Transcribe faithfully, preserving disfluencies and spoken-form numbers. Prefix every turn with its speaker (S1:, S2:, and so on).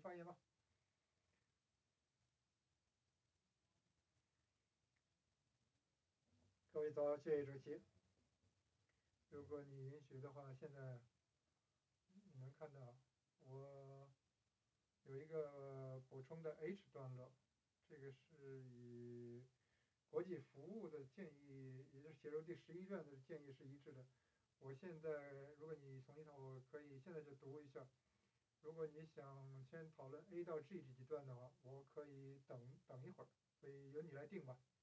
S1: 发言吧。各位早，谢谢主席。如果你允许的话，现在你能看到我有一个补充的 H 段落，这个是与国际服务的建议，也就是写入第十一卷的建议是一致的。我现在，如果你同意的话，我可以现在就读一下。如果你想先讨论 A 到 G 这几段的话，我可以等等一会儿，所以由你来定吧。